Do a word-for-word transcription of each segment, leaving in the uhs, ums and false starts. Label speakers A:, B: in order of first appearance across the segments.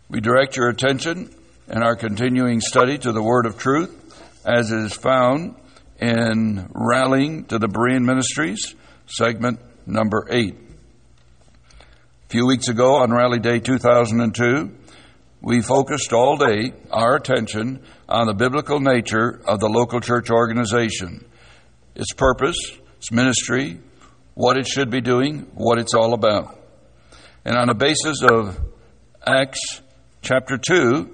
A: We direct your attention in our continuing study to the Word of Truth as it is found in Rallying to the Berean Ministries, segment number eight. A few weeks ago on Rally Day two thousand two, we focused all day our attention on the biblical nature of the local church organization, its purpose, its ministry, what it should be doing, what it's all about. And on the basis of Acts chapter two,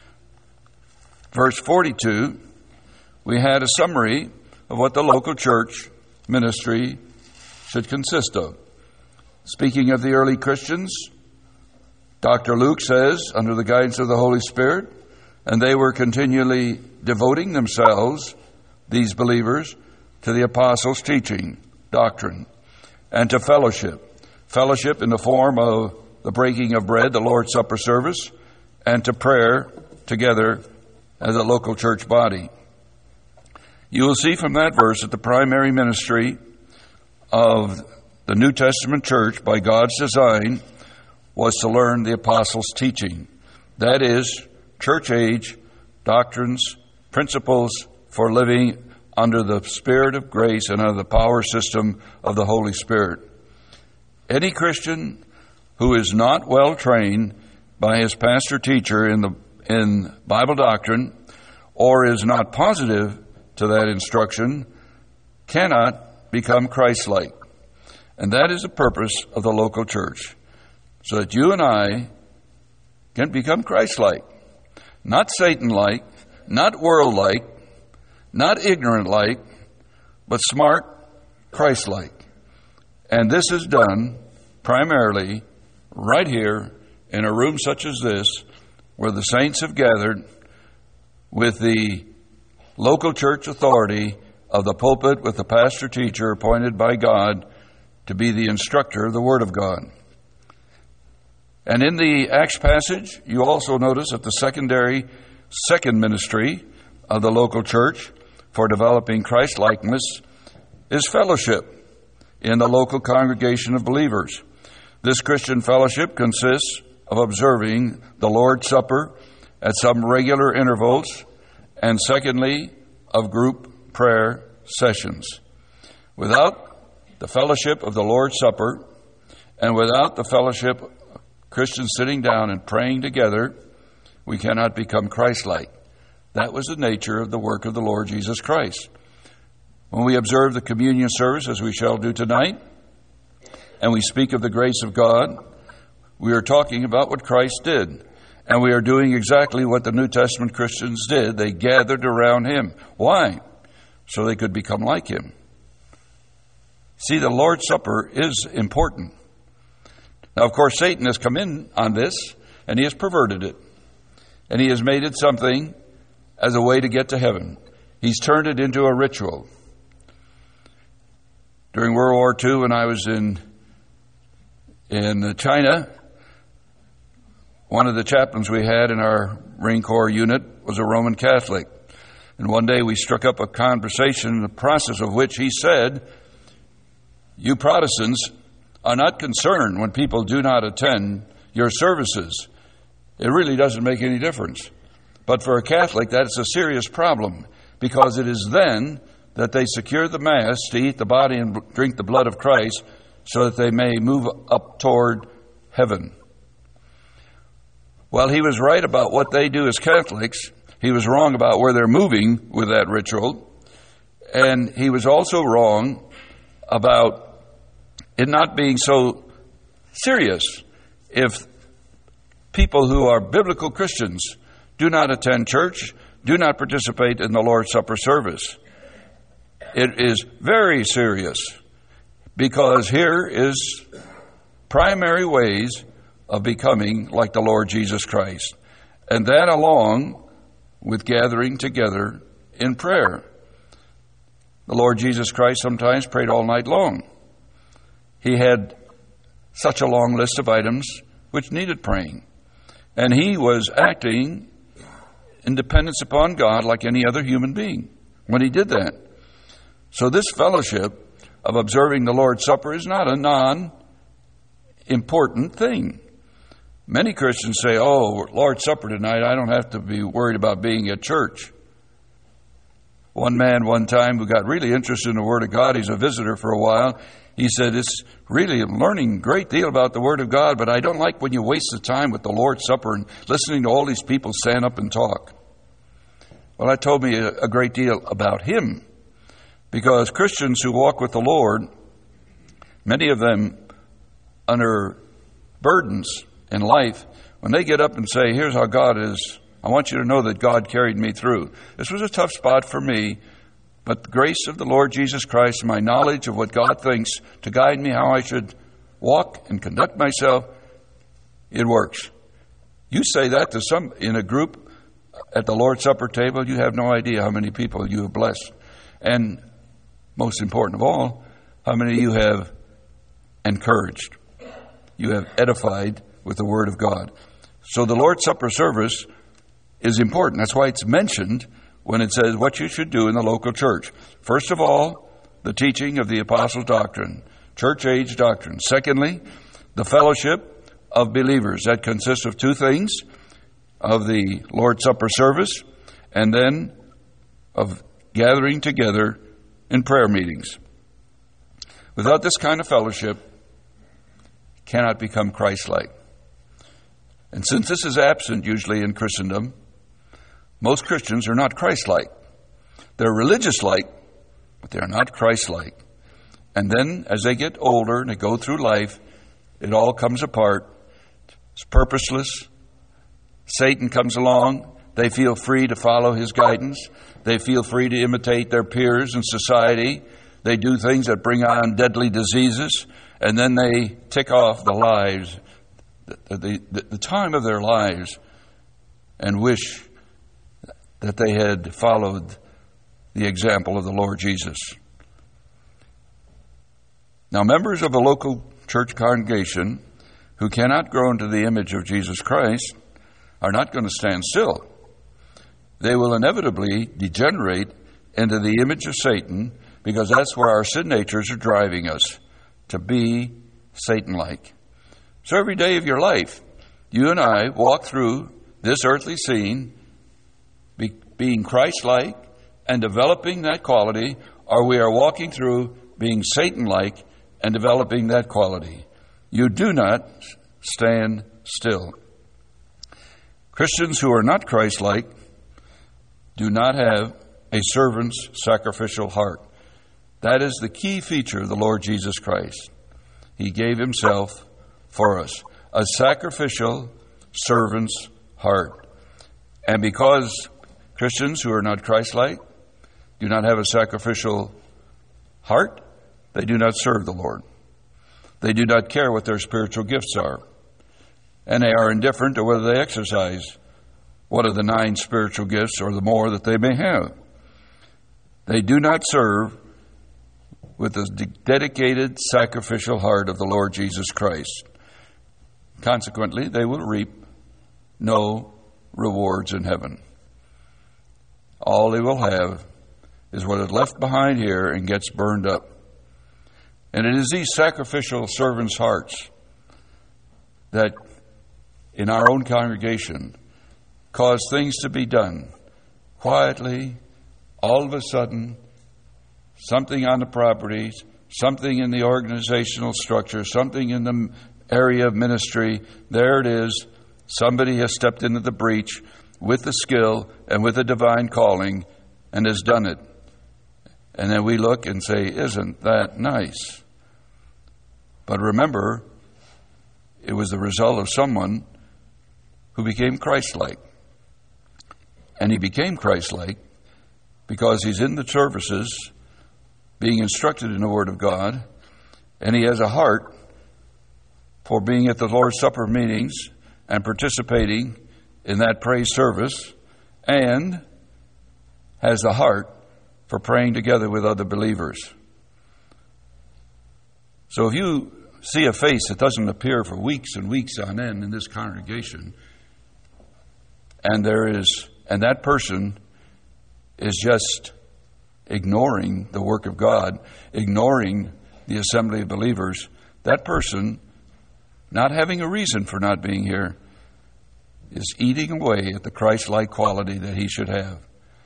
A: verse forty-two, we had a summary of what the local church ministry should consist of. Speaking of the early Christians, Doctor Luke says, under the guidance of the Holy Spirit, and they were continually devoting themselves, these believers, to the apostles' teaching, doctrine, and to fellowship. Fellowship in the form of the breaking of bread, the Lord's Supper service, and to prayer together as a local church body. You will see from that verse that the primary ministry of the New Testament church, by God's design, was to learn the apostles' teaching. That is, church age doctrines, principles for living under the Spirit of grace and under the power system of the Holy Spirit. Any Christian who is not well trained by his pastor teacher in the in Bible doctrine, or is not positive to that instruction, cannot become Christ-like. And that is the purpose of the local church, so that you and I can become Christ-like, not Satan-like, not world-like, not ignorant-like, but smart, Christ-like. And this is done primarily right here in a room such as this, where the saints have gathered with the local church authority of the pulpit, with the pastor-teacher appointed by God to be the instructor of the Word of God. And in the Acts passage, you also notice that the secondary, second ministry of the local church for developing Christ-likeness is fellowship in the local congregation of believers. This Christian fellowship consists of observing the Lord's Supper at some regular intervals, and secondly, of group prayer sessions. Without the fellowship of the Lord's Supper, and without the fellowship of Christians sitting down and praying together, we cannot become Christ-like. That was the nature of the work of the Lord Jesus Christ. When we observe the communion service, as we shall do tonight, and we speak of the grace of God, we are talking about what Christ did. And we are doing exactly what the New Testament Christians did. They gathered around Him. Why? So they could become like Him. See, the Lord's Supper is important. Now, of course, Satan has come in on this, and he has perverted it. And he has made it something as a way to get to heaven. He's turned it into a ritual. During World War Two, when I was in, in China, one of the chaplains we had in our Marine Corps unit was a Roman Catholic. And one day we struck up a conversation in the process of which he said, "You Protestants are not concerned when people do not attend your services. It really doesn't make any difference. But for a Catholic, that is a serious problem, because it is then that they secure the Mass to eat the body and drink the blood of Christ so that they may move up toward heaven." Well, he was right about what they do as Catholics. He was wrong about where they're moving with that ritual. And he was also wrong about it not being so serious if people who are biblical Christians do not attend church, do not participate in the Lord's Supper service. It is very serious, because here is primary ways of becoming like the Lord Jesus Christ. And that along with gathering together in prayer. The Lord Jesus Christ sometimes prayed all night long. He had such a long list of items which needed praying. And he was acting in dependence upon God like any other human being when he did that. So this fellowship of observing the Lord's Supper is not a non-important thing. Many Christians say, oh, Lord's Supper tonight, I don't have to be worried about being at church. One man one time who got really interested in the Word of God, he's a visitor for a while, he said, it's really learning a great deal about the Word of God, but I don't like when you waste the time with the Lord's Supper and listening to all these people stand up and talk. Well, that told me a, a great deal about him, because Christians who walk with the Lord, many of them under burdens in life, when they get up and say, here's how God is, I want you to know that God carried me through. This was a tough spot for me, but the grace of the Lord Jesus Christ, my knowledge of what God thinks to guide me how I should walk and conduct myself, it works. You say that to some in a group at the Lord's Supper table, you have no idea how many people you have blessed. And most important of all, how many you have encouraged, you have edified with the Word of God. So the Lord's Supper service is important. That's why it's mentioned when it says what you should do in the local church. First of all, the teaching of the apostles' doctrine, church age doctrine. Secondly, the fellowship of believers. That consists of two things, of the Lord's Supper service, and then of gathering together in prayer meetings. Without this kind of fellowship, cannot become Christ-like. And since this is absent usually in Christendom, most Christians are not Christ-like. They're religious-like, but they're not Christ-like. And then as they get older and they go through life, it all comes apart. It's purposeless. Satan comes along. They feel free to follow his guidance. They feel free to imitate their peers in society. They do things that bring on deadly diseases. And then they tick off the lives, the, the, the, the time of their lives, and wish that they had followed the example of the Lord Jesus. Now, members of a local church congregation who cannot grow into the image of Jesus Christ are not going to stand still. They will inevitably degenerate into the image of Satan, because that's where our sin natures are driving us, to be Satan-like. So every day of your life, you and I walk through this earthly scene be, being Christ-like and developing that quality, or we are walking through being Satan-like and developing that quality. You do not stand still. Christians who are not Christ-like do not have a servant's sacrificial heart. That is the key feature of the Lord Jesus Christ. He gave himself for us, a sacrificial servant's heart. And because Christians who are not Christ-like do not have a sacrificial heart, they do not serve the Lord. They do not care what their spiritual gifts are. And they are indifferent to whether they exercise one of the nine spiritual gifts or the more that they may have. They do not serve with the dedicated sacrificial heart of the Lord Jesus Christ. Consequently, they will reap no rewards in heaven. All they will have is what is left behind here and gets burned up. And it is these sacrificial servants' hearts that in our own congregation cause things to be done quietly, all of a sudden, something on the properties, something in the organizational structure, something in the area of ministry. There it is. Somebody has stepped into the breach with the skill and with a divine calling and has done it. And then we look and say, isn't that nice? But remember, it was the result of someone who became Christ-like. And he became Christ-like because he's in the services being instructed in the Word of God, and he has a heart for being at the Lord's Supper meetings and participating in that praise service, and has the heart for praying together with other believers. So if you see a face that doesn't appear for weeks and weeks on end in this congregation, and there is, and that person is just ignoring the work of God, ignoring the assembly of believers, that person not having a reason for not being here, is eating away at the Christ-like quality that he should have.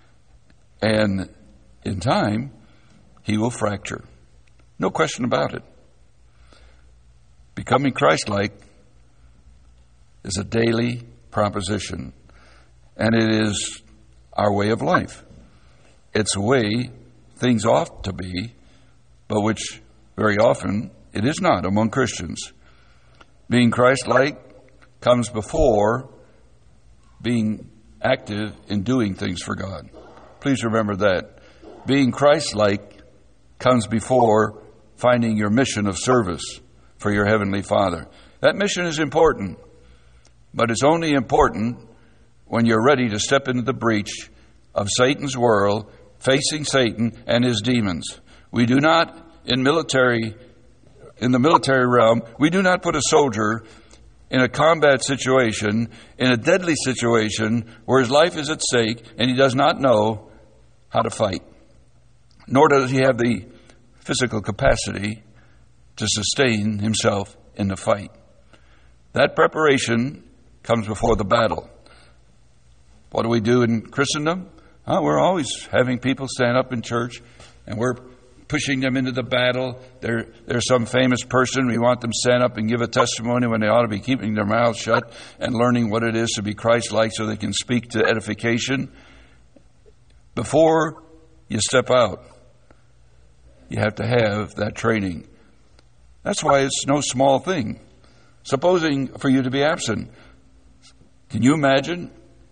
A: And in time, he will fracture. No question about it. Becoming Christ-like is a daily proposition, and it is our way of life. It's a way things ought to be, but which very often it is not among Christians. Being Christ-like comes before being active in doing things for God. Please remember that. Being Christ-like comes before finding your mission of service for your Heavenly Father. That mission is important, but it's only important when you're ready to step into the breach of Satan's world, facing Satan and his demons. We do not, in military, in the military realm, we do not put a soldier in a combat situation, in a deadly situation where his life is at stake and he does not know how to fight. Nor does he have the physical capacity to sustain himself in the fight. That preparation comes before the battle. What do we do in Christendom? Oh, we're always having people stand up in church, and we're pushing them into the battle. There, there's some famous person. We want them to stand up and give a testimony when they ought to be keeping their mouths shut and learning what it is to be Christ-like so they can speak to edification. Before you step out, you have to have that training. That's why it's no small thing. Supposing for you to be absent, can you imagine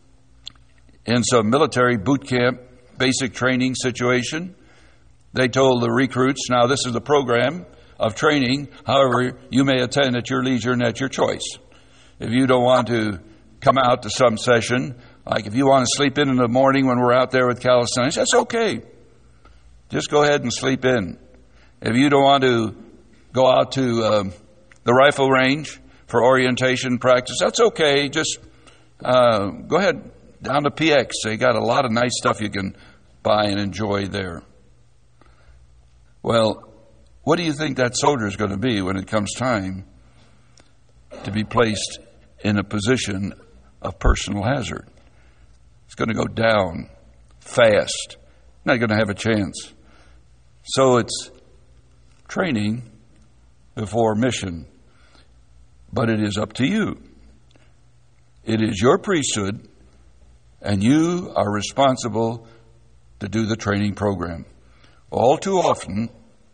A: in some military boot camp, basic training situation, they told the recruits, now this is the program of training, however, you may attend at your leisure and at your choice. If you don't want to come out to some session, like if you want to sleep in in the morning when we're out there with calisthenics, that's okay. Just go ahead and sleep in. If you don't want to go out to um, the rifle range for orientation practice, that's okay. Just uh, go ahead down to P X. They got a lot of nice stuff you can buy and enjoy there. Well, what do you think that soldier is going to be when it comes time to be placed in a position of personal hazard? It's going to go down fast. Not going to have a chance. So it's training before mission. But it is up to you. It is your priesthood, and you are responsible to do the training program. All too often,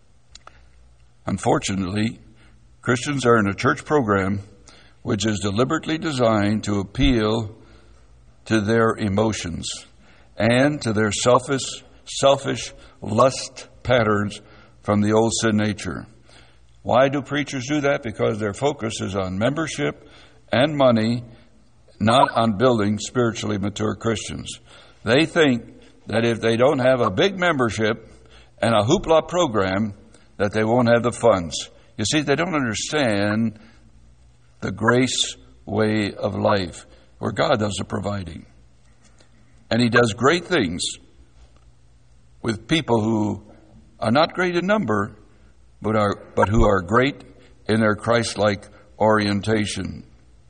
A: unfortunately, Christians are in a church program which is deliberately designed to appeal to their emotions and to their selfish, selfish lust patterns from the old sin nature. Why do preachers do that? Because their focus is on membership and money, not on building spiritually mature Christians. They think that if they don't have a big membership and a hoopla program, that they won't have the funds. You see, they don't understand the grace way of life, where God does the providing. And He does great things with people who are not great in number, but are but who are great in their Christ-like orientation.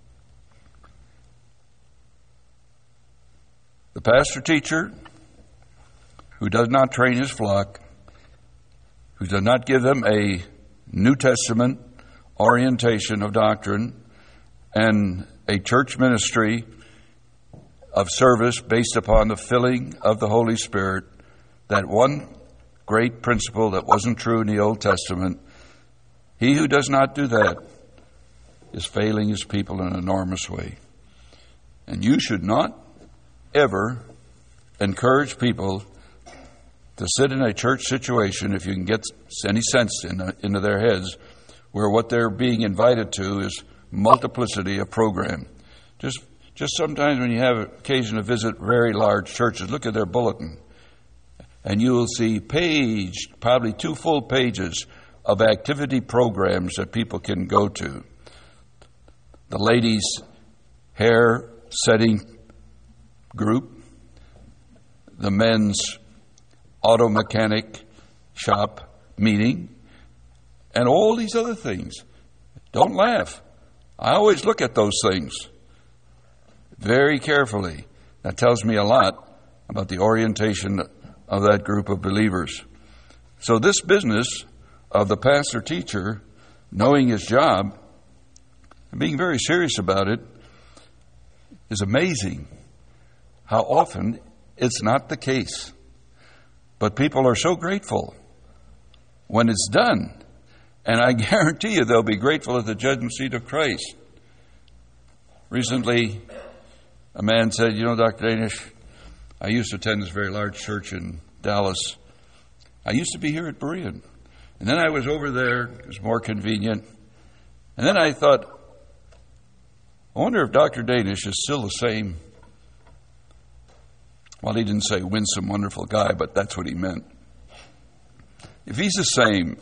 A: The pastor-teacher who does not train his flock, who does not give them a New Testament orientation of doctrine and a church ministry of service based upon the filling of the Holy Spirit, that one great principle that wasn't true in the Old Testament, he who does not do that is failing his people in an enormous way. And you should not ever encourage people to sit in a church situation, if you can get any sense in, into their heads, where what they're being invited to is multiplicity of program. Just just sometimes when you have occasion to visit very large churches, look at their bulletin, and you will see page, probably two full pages of activity programs that people can go to. The ladies' hair setting group, the men's auto mechanic shop meeting, and all these other things. Don't laugh. I always look at those things very carefully. That tells me a lot about the orientation of that group of believers. So this business of the pastor-teacher knowing his job and being very serious about it is amazing how often it's not the case. But people are so grateful when it's done. And I guarantee you they'll be grateful at the judgment seat of Christ. Recently, a man said, you know, Doctor Danish, I used to attend this very large church in Dallas. I used to be here at Berean. And then I was over there. It was more convenient. And then I thought, I wonder if Doctor Danish is still the same. Well, he didn't say winsome, wonderful guy, but that's what he meant. If he's the same,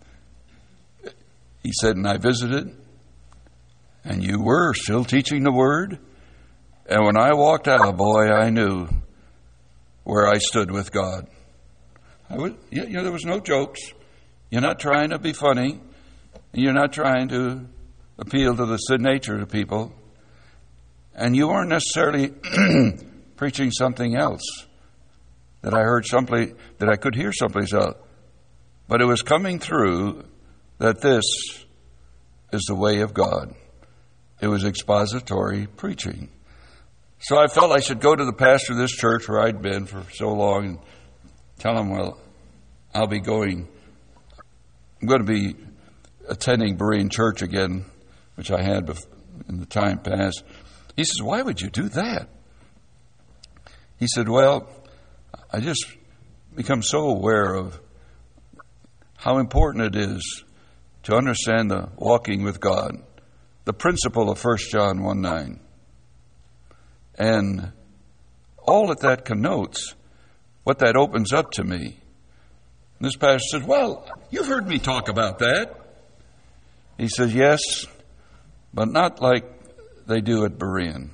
A: he said, and I visited, and you were still teaching the Word. And when I walked out, boy, I knew where I stood with God. I was, you know, there was no jokes. You're not trying to be funny. You're not trying to appeal to the sin nature of people. And you weren't necessarily preaching something else that I heard someplace, that I could hear someplace else. But it was coming through that this is the way of God. It was expository preaching. So I felt I should go to the pastor of this church where I'd been for so long and tell him, well, I'll be going, I'm going to be attending Berean Church again, which I had in the time past. He says, why would you do that? He said, well, I just become so aware of how important it is to understand the walking with God, the principle of First John one nine. And all that that connotes, what that opens up to me. And this pastor said, well, you've heard me talk about that. He says, yes, but not like they do at Berean.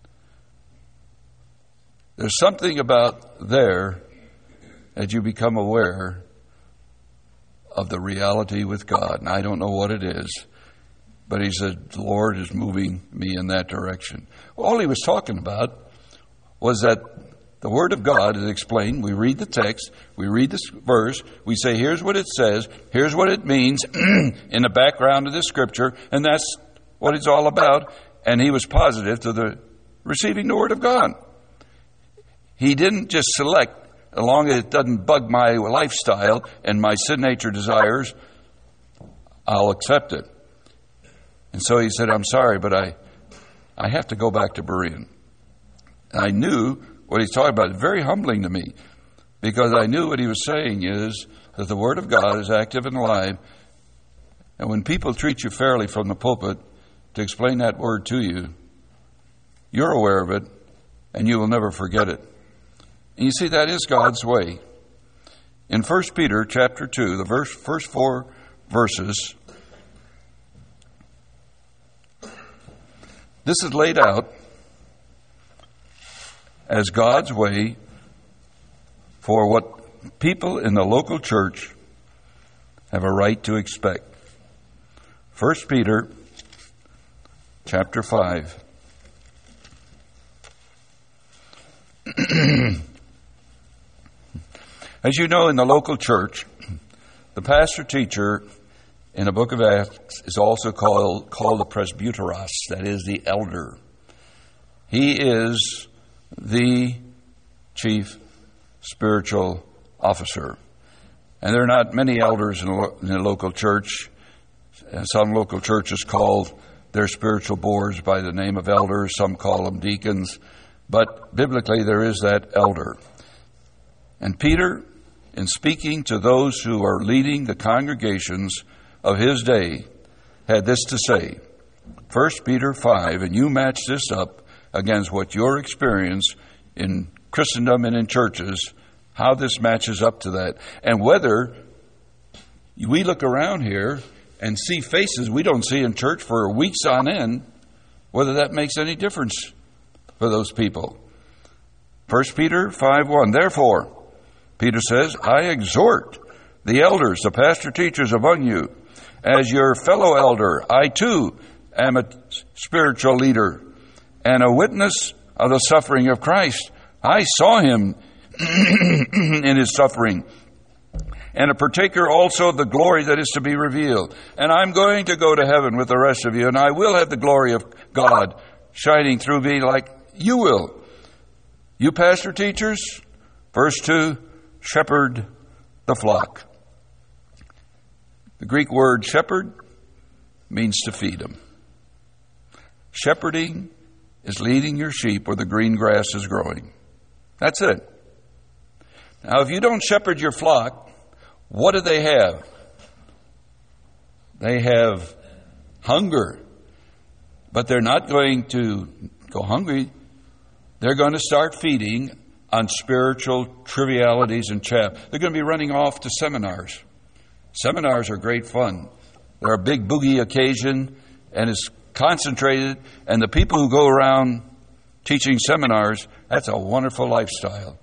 A: There's something about there that you become aware of the reality with God. And I don't know what it is, but he said, the Lord is moving me in that direction. All he was talking about was that the Word of God is explained. We read the text, we read this verse, we say, here's what it says, here's what it means in the background of the Scripture, and that's what it's all about. And he was positive to the receiving the Word of God. He didn't just select, as long as it doesn't bug my lifestyle and my sin nature desires, I'll accept it. And so he said, I'm sorry, but I I have to go back to Berean. And I knew what he's talking about. It's very humbling to me, because I knew what he was saying is that the Word of God is active and alive. And when people treat you fairly from the pulpit to explain that Word to you, you're aware of it, and you will never forget it. And you see, that is God's way. In First Peter chapter two, the verse, first four verses, this is laid out as God's way for what people in the local church have a right to expect. First Peter chapter five. As you know, in the local church, the pastor-teacher in the book of Acts is also called, called the presbyteros, that is, the elder. He is the chief spiritual officer. And there are not many elders in a, in a local church. And some local churches call their spiritual boards by the name of elders. Some call them deacons. But biblically, there is that elder. And Peter, in speaking to those who are leading the congregations of his day, had this to say. First Peter five, and you match this up against what your experience in Christendom and in churches, how this matches up to that. And whether we look around here and see faces we don't see in church for weeks on end, whether that makes any difference for those people. First Peter five one, therefore, Peter says, I exhort the elders, the pastor teachers among you, as your fellow elder, I too am a spiritual leader and a witness of the suffering of Christ. I saw him in his suffering, and a partaker also of the glory that is to be revealed. And I'm going to go to heaven with the rest of you, and I will have the glory of God shining through me like you will. You pastor teachers, verse two, shepherd the flock. The Greek word shepherd means to feed them. Shepherding is leading your sheep where the green grass is growing. That's it. Now, if you don't shepherd your flock, what do they have? They have hunger. But they're not going to go hungry. They're going to start feeding on spiritual trivialities and chaff. They're going to be running off to seminars. Seminars are great fun. They're a big boogie occasion, and it's concentrated. And the people who go around teaching seminars, that's a wonderful lifestyle.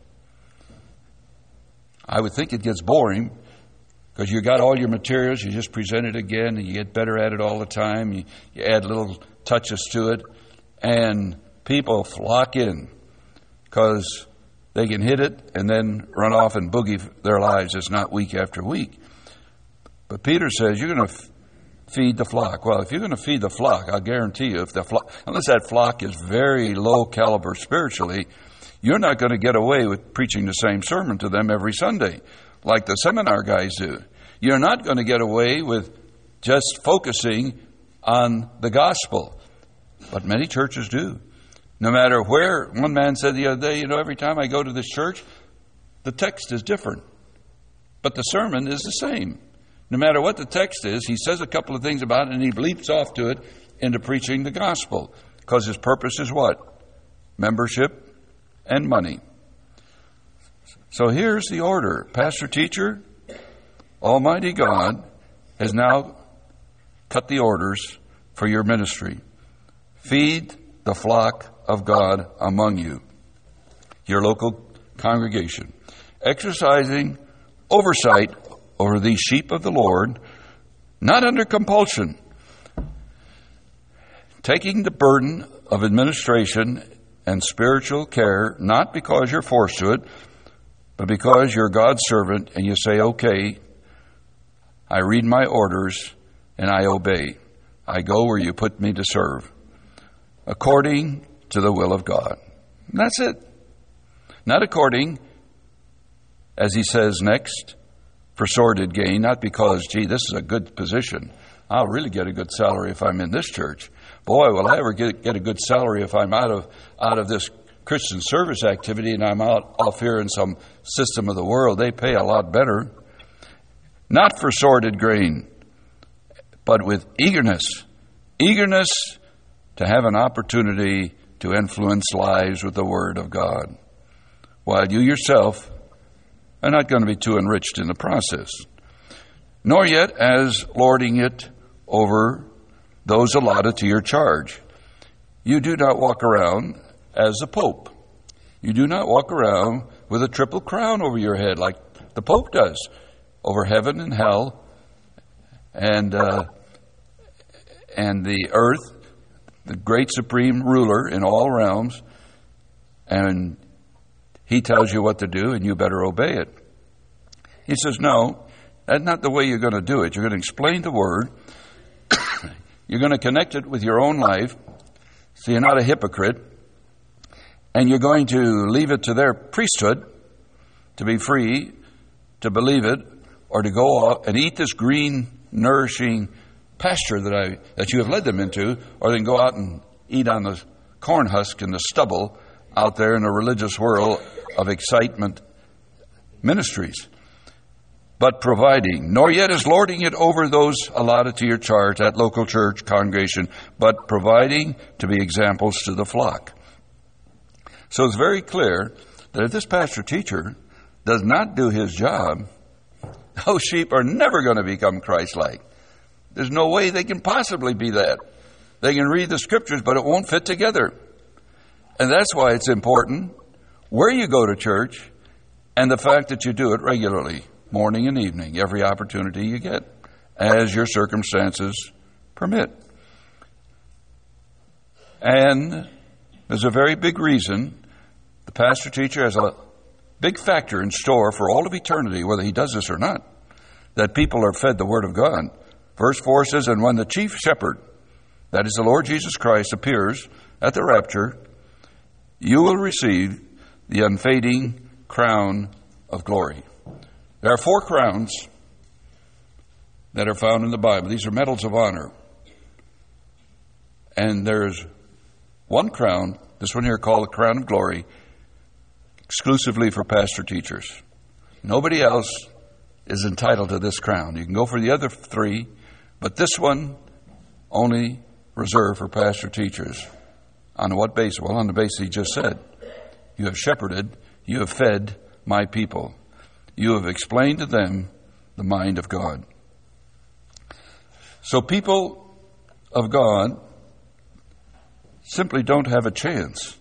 A: I would think it gets boring because you got all your materials, you just present it again, and you get better at it all the time. You, you add little touches to it, and people flock in because they can hit it and then run off and boogie their lives. It's not week after week. But Peter says you're going to f- feed the flock. Well, if you're going to feed the flock, I'll guarantee you, if the flock, unless that flock is very low caliber spiritually, you're not going to get away with preaching the same sermon to them every Sunday like the seminar guys do. You're not going to get away with just focusing on the gospel. But many churches do. No matter where, one man said the other day, you know, every time I go to this church, the text is different. But the sermon is the same. No matter what the text is, he says a couple of things about it and he leaps off to it into preaching the gospel. Because his purpose is what? Membership and money. So here's the order. Pastor, teacher, Almighty God has now cut the orders for your ministry. Feed the flock of God among you, your local congregation, exercising oversight over these sheep of the Lord, not under compulsion, taking the burden of administration and spiritual care, not because you're forced to it, but because you're God's servant and you say, okay, I read my orders and I obey. I go where you put me to serve, according to the will of God. And that's it. Not according, as he says next, for sordid gain, not because, gee, this is a good position. I'll really get a good salary if I'm in this church. Boy, will I ever get, get a good salary if I'm out of out of this Christian service activity and I'm out off here in some system of the world. They pay a lot better. Not for sordid gain, but with eagerness. Eagerness to have an opportunity to influence lives with the Word of God, while you yourself are not going to be too enriched in the process, nor yet as lording it over those allotted to your charge. You do not walk around as the Pope. You do not walk around with a triple crown over your head like the Pope does, over heaven and hell and uh, and the earth, the great supreme ruler in all realms, and he tells you what to do and you better obey it. He says, no, that's not the way you're going to do it. You're going to explain the Word. You're going to connect it with your own life so you're not a hypocrite. And you're going to leave it to their priesthood to be free to believe it or to go off and eat this green, nourishing pasture that I that you have led them into, or they can go out and eat on the corn husk and the stubble out there in a religious whirl of excitement ministries. But providing, nor yet is lording it over those allotted to your charge, that local church congregation, but providing to be examples to the flock. So it's very clear that if this pastor teacher does not do his job, those sheep are never going to become Christ-like. There's no way they can possibly be that. They can read the scriptures, but it won't fit together. And that's why it's important where you go to church and the fact that you do it regularly, morning and evening, every opportunity you get, as your circumstances permit. And there's a very big reason the pastor teacher has a big factor in store for all of eternity, whether he does this or not, that people are fed the Word of God. Verse four says, and when the chief shepherd, that is the Lord Jesus Christ, appears at the rapture, you will receive the unfading crown of glory. There are four crowns that are found in the Bible. These are medals of honor. And there's one crown, this one here called the crown of glory, exclusively for pastor teachers. Nobody else is entitled to this crown. You can go for the other three, but this one only reserved for pastor teachers. On what basis? Well, on the basis he just said. You have shepherded, you have fed my people. You have explained to them the mind of God. So people of God simply don't have a chance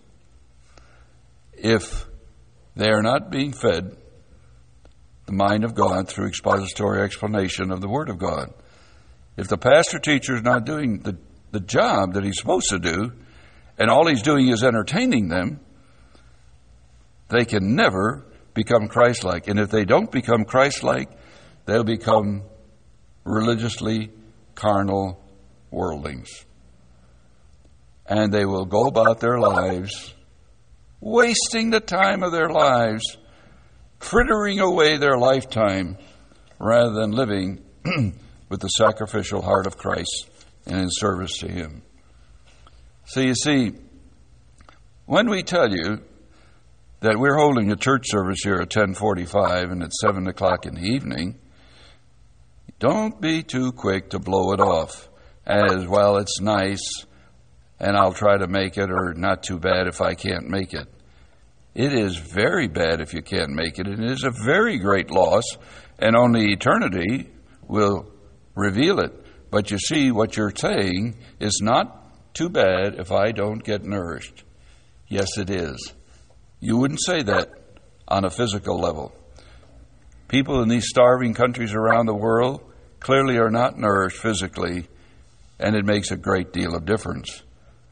A: if they are not being fed the mind of God through expository explanation of the Word of God. If the pastor teacher is not doing the, the job that he's supposed to do, and all he's doing is entertaining them, they can never become Christ-like. And if they don't become Christ-like, they'll become religiously carnal worldlings. And they will go about their lives wasting the time of their lives, frittering away their lifetime, rather than living with the sacrificial heart of Christ and in service to Him. So you see, when we tell you that we're holding a church service here at ten forty-five and at seven o'clock in the evening, don't be too quick to blow it off as, well, it's nice and I'll try to make it, or not too bad if I can't make it. It is very bad if you can't make it, and it is a very great loss, and only eternity will reveal it. But you see, what you're saying is not too bad if I don't get nourished. Yes, it is. You wouldn't say that on a physical level. People in these starving countries around the world clearly are not nourished physically, and it makes a great deal of difference.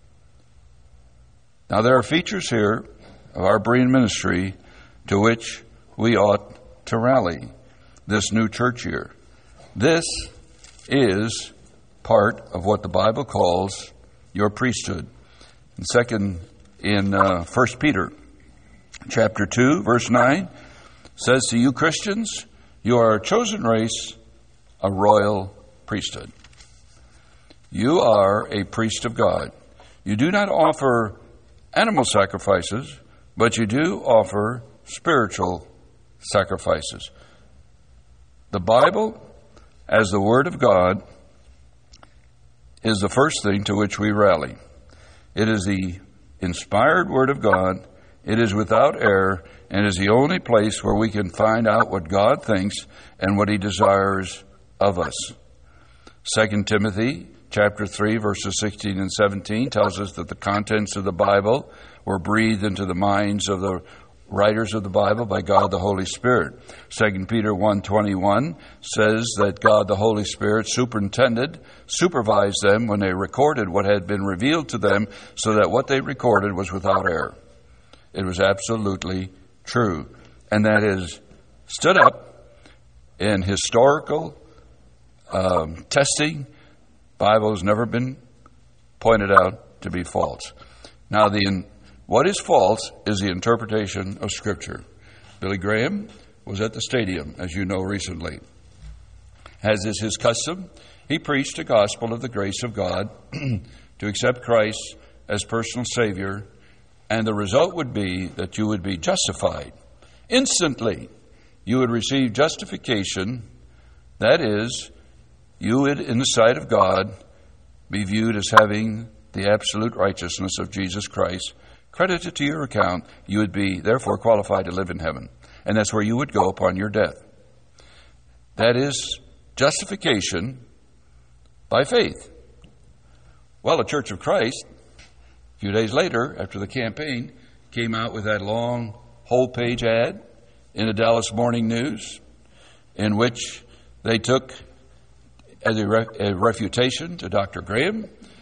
A: Now, there are features here of our Berean ministry to which we ought to rally this new church year. This is part of what the Bible calls your priesthood. In second, in uh, First Peter chapter two, verse nine, says to you Christians, you are a chosen race, a royal priesthood. You are a priest of God. You do not offer animal sacrifices, but you do offer spiritual sacrifices. The Bible, as the Word of God, is the first thing to which we rally. It is the inspired Word of God. It is without error, and is the only place where we can find out what God thinks and what He desires of us. Second Timothy chapter three, verses sixteen and seventeen tells us that the contents of the Bible were breathed into the minds of the writers of the Bible by God the Holy Spirit. Second Peter one twenty-one says that God the Holy Spirit superintended, supervised them when they recorded what had been revealed to them, so that what they recorded was without error. It was absolutely true. And that is stood up in historical um, testing. Bible has never been pointed out to be false. Now, the what is false is the interpretation of Scripture. Billy Graham was at the stadium, as you know, recently. As is his custom, he preached a gospel of the grace of God to accept Christ as personal Savior, and the result would be that you would be justified. Instantly, you would receive justification. That is, you would, in the sight of God, be viewed as having the absolute righteousness of Jesus Christ credited to your account. You would be, therefore, qualified to live in heaven. And that's where you would go upon your death. That is justification by faith. Well, the Church of Christ, a few days later, after the campaign, came out with that long whole-page ad in the Dallas Morning News, in which they took as a, re- a refutation to Doctor Graham,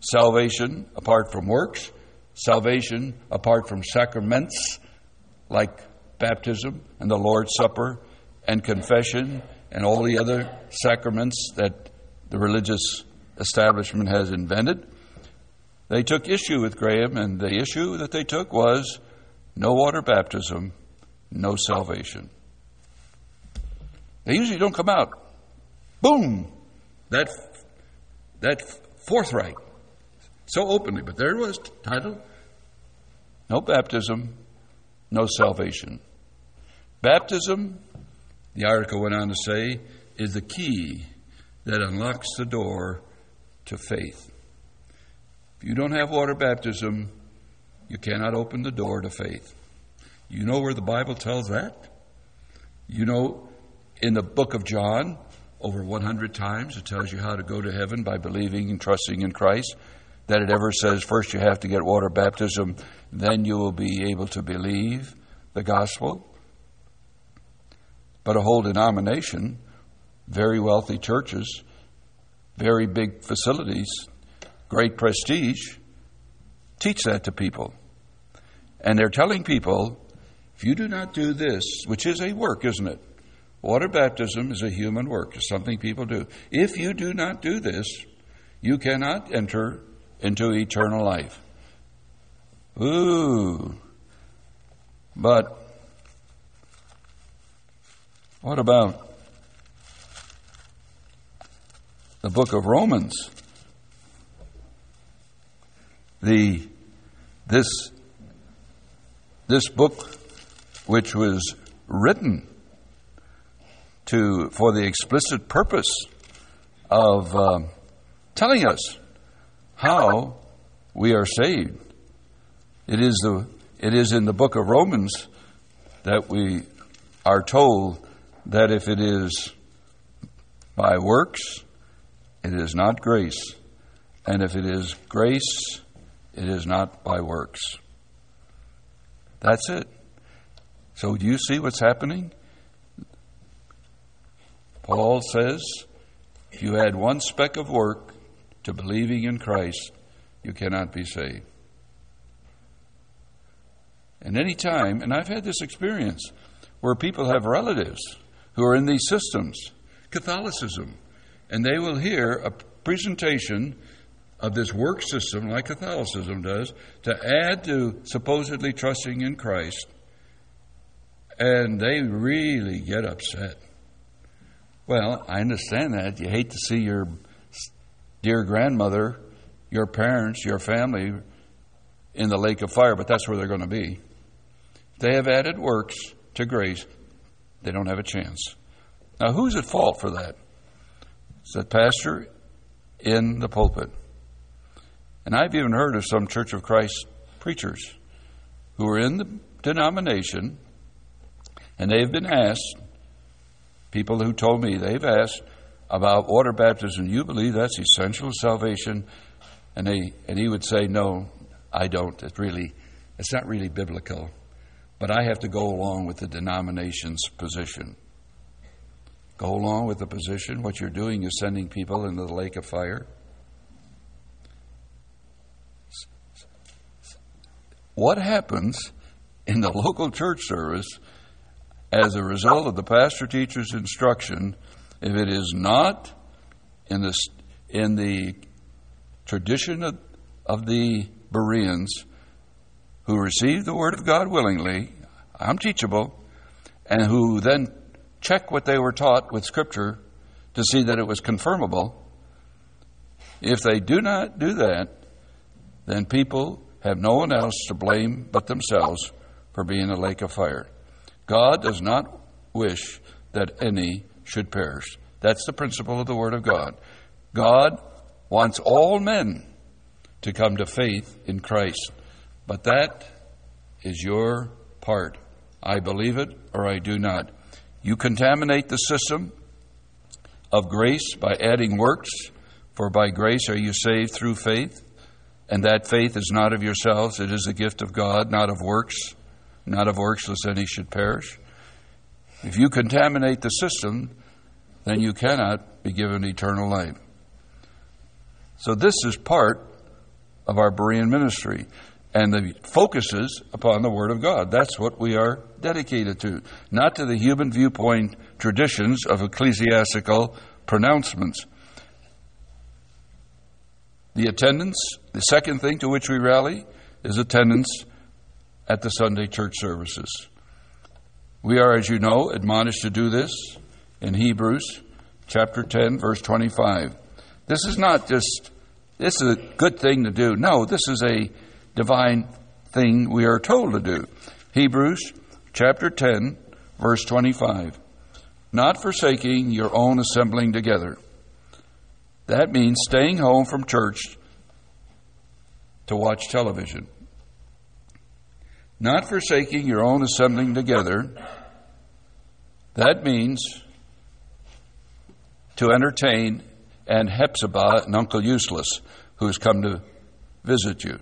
A: salvation apart from works, salvation apart from sacraments like baptism and the Lord's Supper and confession and all the other sacraments that the religious establishment has invented. They took issue with Graham, and the issue that they took was no water baptism, no salvation. They usually don't come out, boom, that that forthright, so openly. But there it was, titled, no baptism, no salvation. Baptism, the article went on to say, is the key that unlocks the door to faith. If you don't have water baptism, you cannot open the door to faith. You know where the Bible tells that? You know, in the book of John, over one hundred times, it tells you how to go to heaven by believing and trusting in Christ. That it ever says first you have to get water baptism, then you will be able to believe the gospel. But a whole denomination, very wealthy churches, very big facilities, great prestige, teach that to people. And they're telling people, if you do not do this, which is a work, isn't it? Water baptism is a human work. It's something people do. If you do not do this, you cannot enter into eternal life. Ooh. But what about the book of Romans? The this this book, which was written to for the explicit purpose of uh, telling us how we are saved. It is the it is in the book of Romans that we are told that if it is by works, it is not grace, and if it is grace, it is not by works. That's it. So do you see what's happening? Paul says, if you add one speck of work to believing in Christ, you cannot be saved. And any time, and I've had this experience, where people have relatives who are in these systems, Catholicism, and they will hear a presentation of this work system, like Catholicism does, to add to supposedly trusting in Christ, and they really get upset. Well, I understand that. You hate to see your dear grandmother, your parents, your family in the lake of fire, but that's where they're going to be. They have added works to grace. They don't have a chance. Now, who's at fault for that? It's the pastor in the pulpit. And I've even heard of some Church of Christ preachers who are in the denomination, and they've been asked, people who told me they've asked about water baptism, you believe that's essential to salvation? And they and he would say, no, I don't. It's really, it's not really biblical. But I have to go along with the denomination's position. Go along with the position. What you're doing is sending people into the lake of fire. What happens in the local church service as a result of the pastor teacher's instruction, if it is not in the in the tradition of, of the Bereans, who received the Word of God willingly, I'm teachable, and who then check what they were taught with Scripture to see that it was confirmable. If they do not do that, then people have no one else to blame but themselves for being in a lake of fire. God does not wish that any should perish. That's the principle of the Word of God. God wants all men to come to faith in Christ. But that is your part. I believe it or I do not. You contaminate the system of grace by adding works, for by grace are you saved through faith, and that faith is not of yourselves, it is a gift of God, not of works, not of works lest any should perish. If you contaminate the system, then you cannot be given eternal life. So this is part of our Berean ministry. And the focus is upon the Word of God. That's what we are dedicated to, not to the human viewpoint traditions of ecclesiastical pronouncements. The attendance, the second thing to which we rally, is attendance at the Sunday church services. We are, as you know, admonished to do this in Hebrews chapter ten, verse twenty-five. This is not just, this is a good thing to do. No, this is a divine thing we are told to do. Hebrews chapter ten, verse twenty-five. Not forsaking your own assembling together. That means staying home from church to watch television. Not forsaking your own assembling together. That means to entertain Aunt Hepzibah and Uncle Useless, who's come to visit you.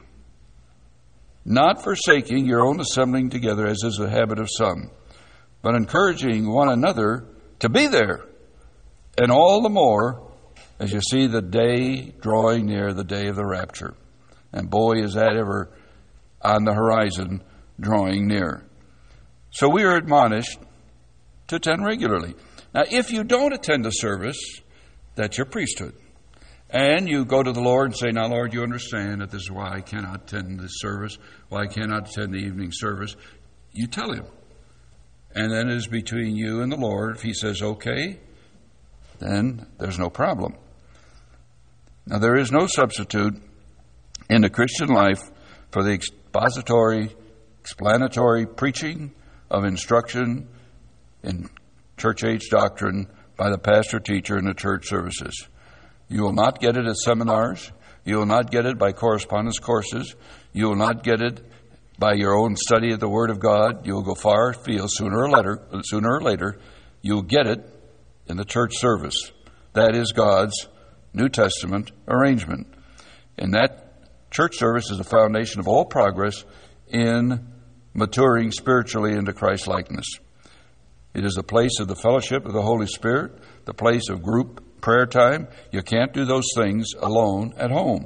A: Not forsaking your own assembling together, as is the habit of some, but encouraging one another to be there, and all the more as you see the day drawing near, the day of the rapture. And boy, is that ever on the horizon, drawing near. So we are admonished to attend regularly. Now, if you don't attend a service, that's your priesthood. And you go to the Lord and say, now, Lord, you understand that this is why I cannot attend this service, why I cannot attend the evening service. You tell him. And then it is between you and the Lord. If he says, okay, then there's no problem. Now, there is no substitute in the Christian life for the expository, explanatory preaching of instruction in church-age doctrine by the pastor-teacher in the church services. You will not get it at seminars. You will not get it by correspondence courses. You will not get it by your own study of the Word of God. You will go far afield sooner or later. Sooner or later, you will get it in the church service. That is God's New Testament arrangement. And that church service is the foundation of all progress in maturing spiritually into Christ-likeness. It is the place of the fellowship of the Holy Spirit, the place of group prayer time. You can't do those things alone at home.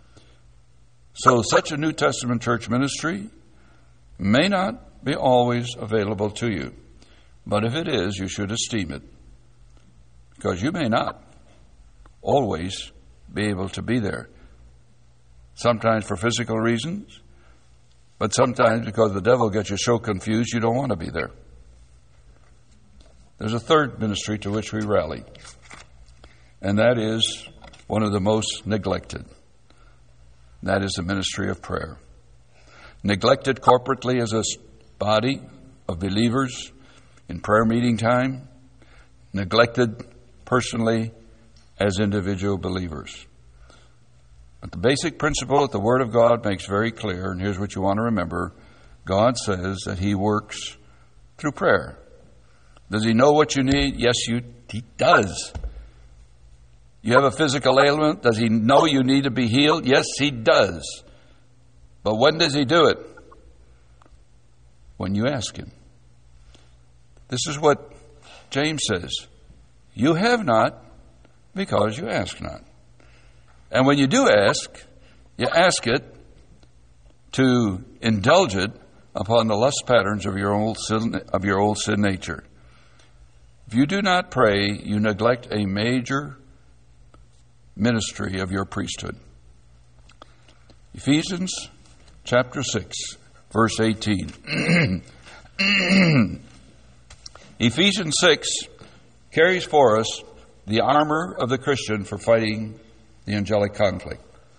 A: So such a New Testament church ministry may not be always available to you. But if it is, you should esteem it. Because you may not always be able to be there. Sometimes for physical reasons, but sometimes because the devil gets you so confused you don't want to be there. There's a third ministry to which we rally, and that is one of the most neglected. That is the ministry of prayer. Neglected corporately as a body of believers in prayer meeting time, neglected personally as individual believers. But the basic principle that the Word of God makes very clear, and here's what you want to remember, God says that He works through prayer. Does He know what you need? Yes, you, He does. You have a physical ailment. Does He know you need to be healed? Yes, He does. But when does He do it? When you ask Him. This is what James says. You have not because you ask not. And when you do ask, you ask it to indulge it upon the lust patterns of your old sin, of your old sin nature. If you do not pray, you neglect a major ministry of your priesthood. Ephesians chapter six, verse eighteen. Ephesians six carries for us the armor of the Christian for fighting the angelic conflict.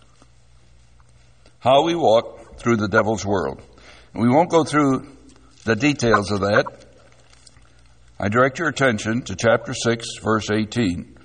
A: How we walk through the devil's world. We won't go through the details of that. I direct your attention to chapter six, verse eighteen,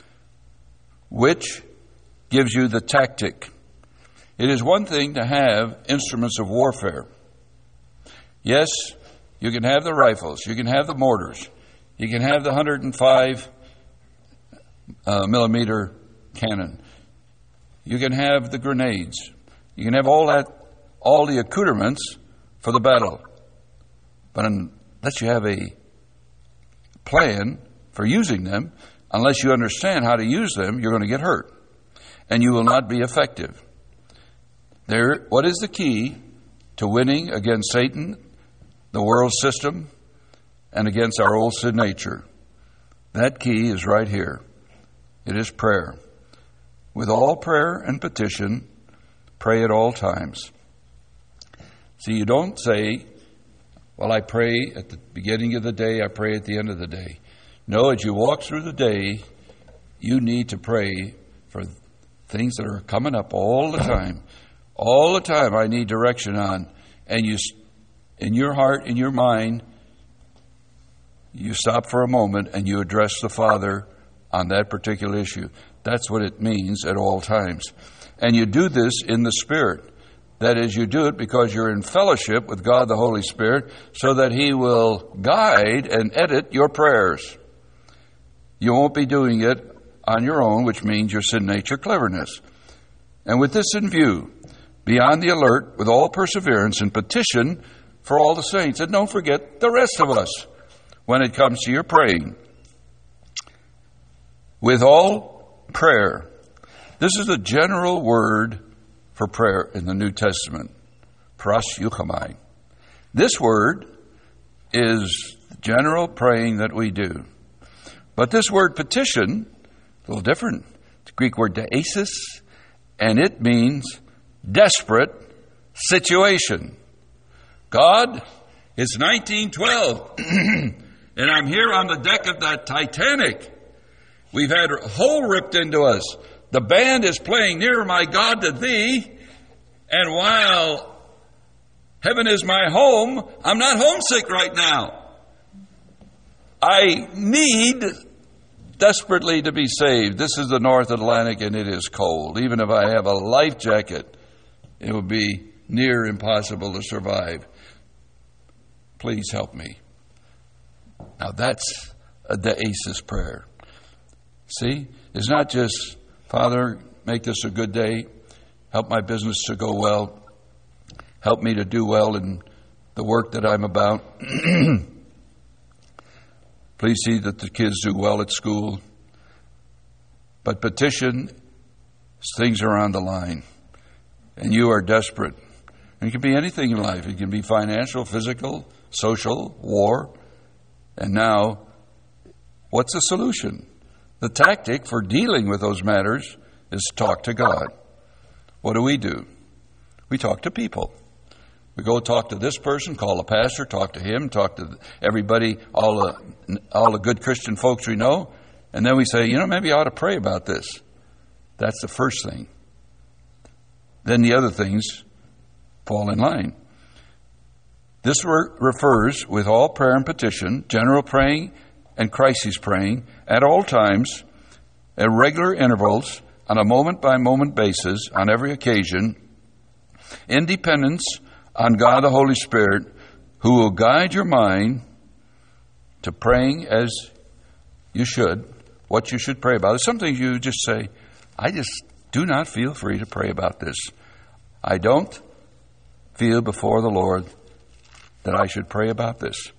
A: which gives you the tactic. It is one thing to have instruments of warfare. Yes, you can have the rifles, you can have the mortars, you can have the one hundred five uh, millimeter cannon, you can have the grenades, you can have all that, all the accoutrements for the battle. But unless you have a plan for using them, unless you understand how to use them, you're going to get hurt, and you will not be effective. There, what is the key to winning against Satan, the world system, and against our old sin nature? That key is right here. It is prayer. With all prayer and petition, pray at all times. See, you don't say, well, I pray at the beginning of the day, I pray at the end of the day. No, as you walk through the day, you need to pray for things that are coming up all the time. All the time I need direction on. And you, in your heart, in your mind, you stop for a moment and you address the Father on that particular issue. That's what it means at all times. And you do this in the Spirit. That is, you do it because you're in fellowship with God the Holy Spirit so that He will guide and edit your prayers. You won't be doing it on your own, which means your sin nature cleverness. And with this in view, be on the alert with all perseverance and petition for all the saints. And don't forget the rest of us when it comes to your praying. With all prayer. This is a general word for prayer in the New Testament. Pras euchomai. This word is general praying that we do. But this word petition, a little different. It's the Greek word deesis, and it means desperate situation. God, it's nineteen twelve, and I'm here on the deck of that Titanic. We've had a hole ripped into us. The band is playing Nearer My God to Thee, and while heaven is my home, I'm not homesick right now. I need desperately to be saved. This is the North Atlantic and it is cold. Even if I have a life jacket, it would be near impossible to survive. Please help me. Now that's a deesis prayer. See, it's not just, Father, make this a good day. Help my business to go well. Help me to do well in the work that I'm about. Please see that the kids do well at school. But petition, things are on the line. And you are desperate. And it can be anything in life. It can be financial, physical, social, war. And now, what's the solution? The tactic for dealing with those matters is to talk to God. What do we do? We talk to people. We go talk to this person, call a pastor, talk to him, talk to everybody, all the, all the good Christian folks we know. And then we say, you know, maybe I ought to pray about this. That's the first thing. Then the other things fall in line. This refers with all prayer and petition, general praying and crisis praying at all times, at regular intervals, on a moment-by-moment basis, on every occasion, in dependence on God the Holy Spirit, who will guide your mind to praying as you should, what you should pray about. There's some things you just say, I just do not feel free to pray about this. I don't feel before the Lord that I should pray about this.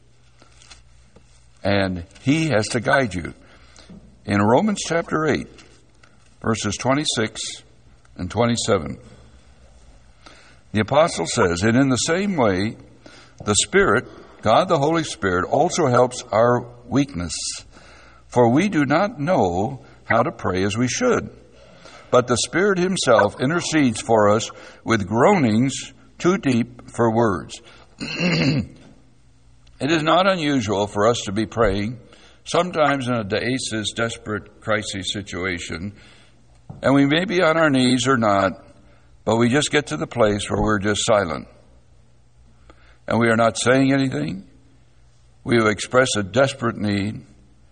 A: And He has to guide you. In Romans chapter eight, verses twenty-six and twenty-seven, the apostle says, and in the same way, the Spirit, God the Holy Spirit, also helps our weakness. For we do not know how to pray as we should. But the Spirit Himself intercedes for us with groanings too deep for words. It is not unusual for us to be praying, sometimes in a deesis, desperate crisis situation, and we may be on our knees or not, but we just get to the place where we're just silent. And we are not saying anything. We have expressed a desperate need.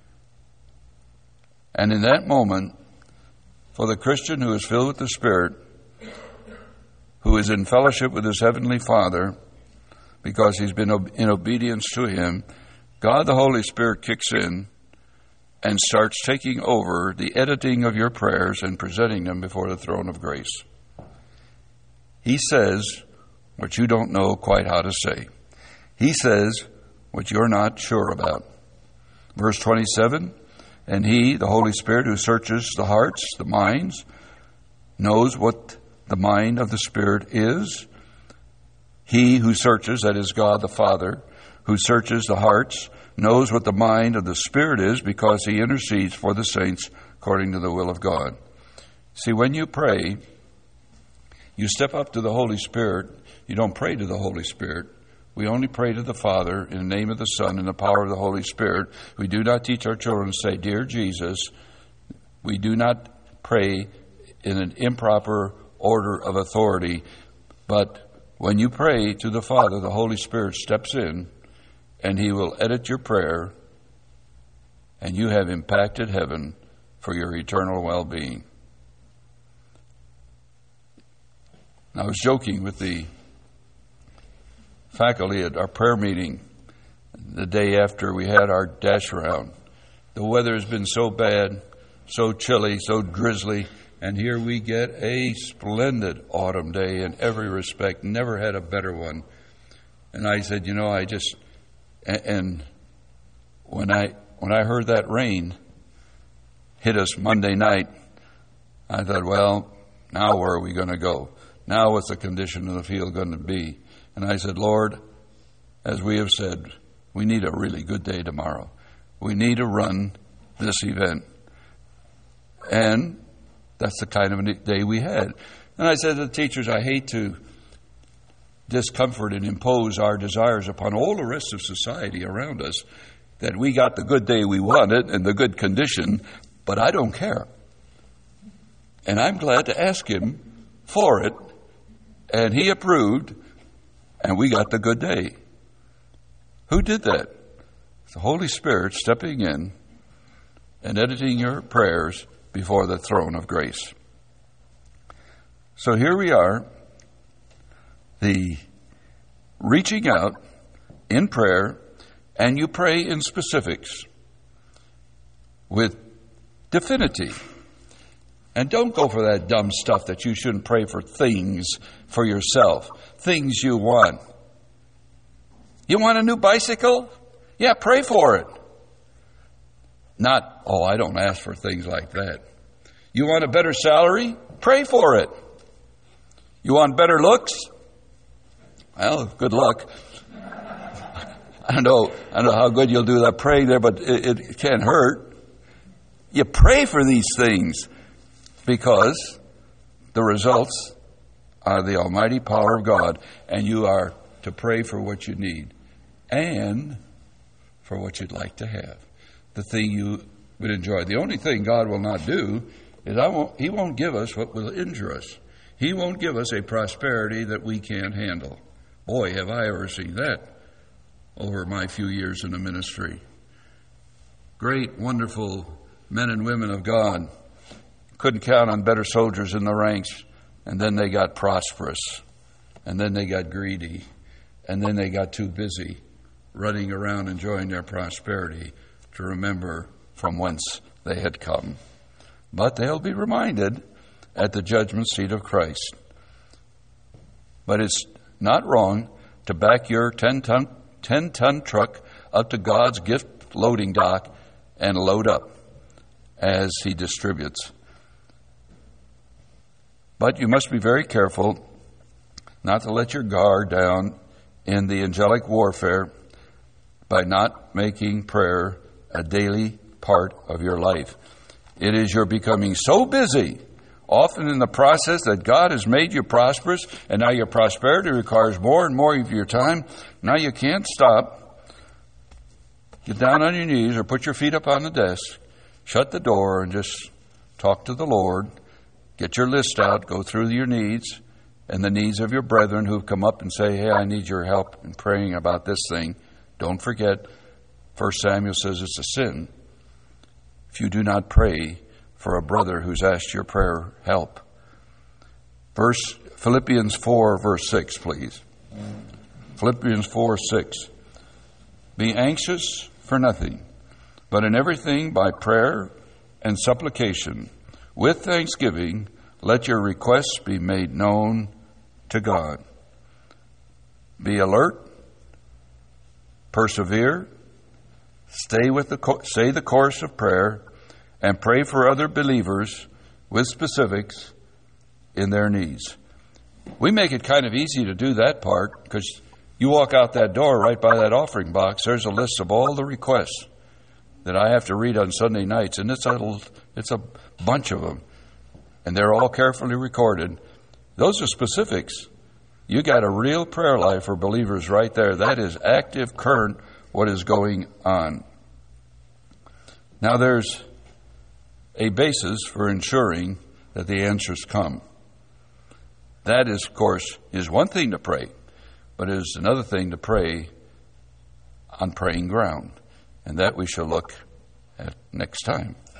A: And in that moment, for the Christian who is filled with the Spirit, who is in fellowship with his Heavenly Father, because he's been in obedience to Him, God the Holy Spirit kicks in and starts taking over the editing of your prayers and presenting them before the throne of grace. He says what you don't know quite how to say. He says what you're not sure about. Verse twenty-seven, and He, the Holy Spirit who searches the hearts, the minds, knows what the mind of the Spirit is? He who searches, that is God the Father, who searches the hearts, knows what the mind of the Spirit is, because he intercedes for the saints according to the will of God. See, when you pray, you step up to the Holy Spirit. You don't pray to the Holy Spirit. We only pray to the Father in the name of the Son and the power of the Holy Spirit. We do not teach our children to say, "Dear Jesus." We do not pray in an improper order of authority. But when you pray to the Father, the Holy Spirit steps in and he will edit your prayer, and you have impacted heaven for your eternal well-being. I was joking with the faculty at our prayer meeting the day after we had our dash around. The weather has been so bad, so chilly, so drizzly, and here we get a splendid autumn day in every respect. Never had a better one. And I said, you know, I just, and when I when I heard that rain hit us Monday night, I thought, well, now where are we going to go? Now what's the condition of the field going to be? And I said, Lord, as we have said, we need a really good day tomorrow. We need to run this event. And that's the kind of a day we had. And I said to the teachers, I hate to discomfort and impose our desires upon all the rest of society around us, that we got the good day we wanted and the good condition, but I don't care. And I'm glad to ask him for it, and he approved, and we got the good day. Who did that? The Holy Spirit stepping in and editing your prayers before the throne of grace. So here we are, the reaching out in prayer, and you pray in specifics with definity. And don't go for that dumb stuff that you shouldn't pray for things for yourself, things you want. You want a new bicycle? Yeah, pray for it. Not, oh, I don't ask for things like that. You want a better salary? Pray for it. You want better looks? Well, good luck. I don't know, I don't know how good you'll do that praying there, but it, it can't hurt. You pray for these things because the results are the almighty power of God, and you are to pray for what you need and for what you'd like to have, the thing you would enjoy. The only thing God will not do is I won't, He won't give us what will injure us. He won't give us a prosperity that we can't handle. Boy, have I ever seen that over my few years in the ministry. Great, wonderful men and women of God couldn't count on better soldiers in the ranks, and then they got prosperous, and then they got greedy, and then they got too busy running around enjoying their prosperity to remember from whence they had come. But they'll be reminded at the judgment seat of Christ. But it's not wrong to back your ten-ton ten-ton truck up to God's gift loading dock and load up as He distributes. But you must be very careful not to let your guard down in the angelic warfare by not making prayer a daily part of your life. It is your becoming so busy, often in the process, that God has made you prosperous, and now your prosperity requires more and more of your time. Now you can't stop. Get down on your knees or put your feet up on the desk, shut the door, and just talk to the Lord. Get your list out, go through your needs and the needs of your brethren who've come up and say, hey, I need your help in praying about this thing. Don't forget, First Samuel says it's a sin if you do not pray for a brother who's asked your prayer help. Verse Philippians four, verse six, please. Philippians four, six. Be anxious for nothing, but in everything by prayer and supplication, with thanksgiving, let your requests be made known to God. Be alert, persevere, stay with the say the course of prayer, and pray for other believers with specifics in their needs. We make it kind of easy to do that part because you walk out that door right by that offering box, there's a list of all the requests that I have to read on Sunday nights, and it's a, it's a bunch of them, and they're all carefully recorded. Those are specifics. You got a real prayer life for believers right there. That is active, current, what is going on. Now there's a basis for ensuring that the answers come. That is, of course, is one thing to pray, but it is another thing to pray on praying ground. And that we shall look at next time.